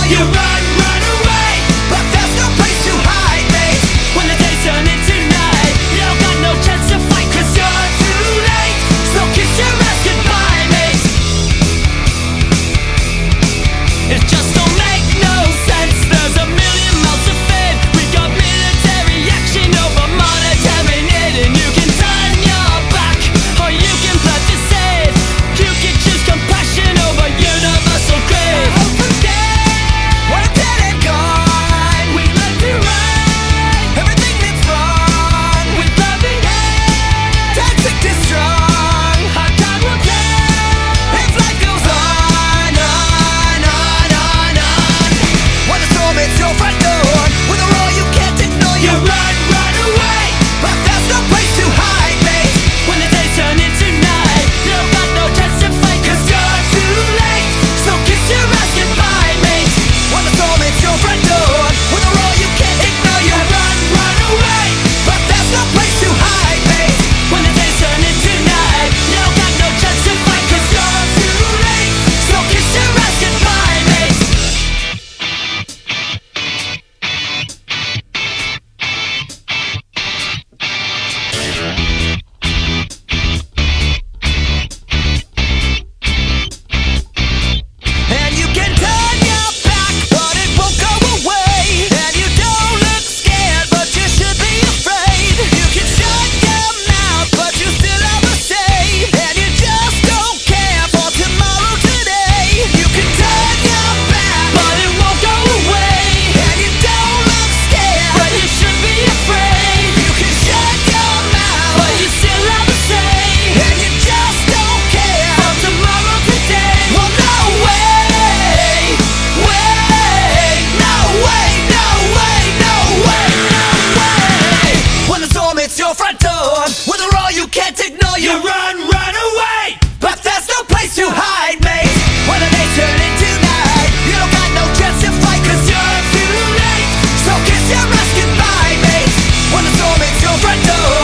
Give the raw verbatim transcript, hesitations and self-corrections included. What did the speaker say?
You run, run away, but there's no place to hide, mate. When the days turn into night, you don't got no chance to fight, cause you're too late. So kiss your ass goodbye, mate. It just don't make no sense. There's a million miles to fade. We got military action over monetary need, and you can turn your back, or you can plot to save. You can choose compassion over universal grave. I hope forget what dead and gone. We learn to right everything that's wrong. With loving hands, toxic is strong. Our time will tell if life goes on, on, on, on, on. When the storm hits your front door with a roar you can't ignore, you run, run away, but there's no place to hide, mate. When the days turn into night, you don't got no chance to fight, cause you're too late. So kiss your ass goodbye, mate. When the storm hits your front door with a roar you can't ignore, you run, run away, but there's no place to hide, mate. When the days turn into night, you don't got no chance to fight, cause you're too late. So kiss your ass goodbye, mate. And you can turn your back, but it won't go away. And you don't look scared, but you should be afraid. You can shut your mouth, but you still have a say. And you just don't care for tomorrow today. You can turn your back, but it won't go away. And you don't look scared, but you should be afraid. You can shut your mouth, but you still have a say. And you just don't care for tomorrow today. Well, no way, way, no way, no way, no way, no way. When the storm hits your front door with a roar you can't ignore, you run, run away, but there's no place to hide, mate. When the days turn into night, you don't got no chance to fight, cause you're too late. So kiss your ass goodbye, mate. When the storm hits your front door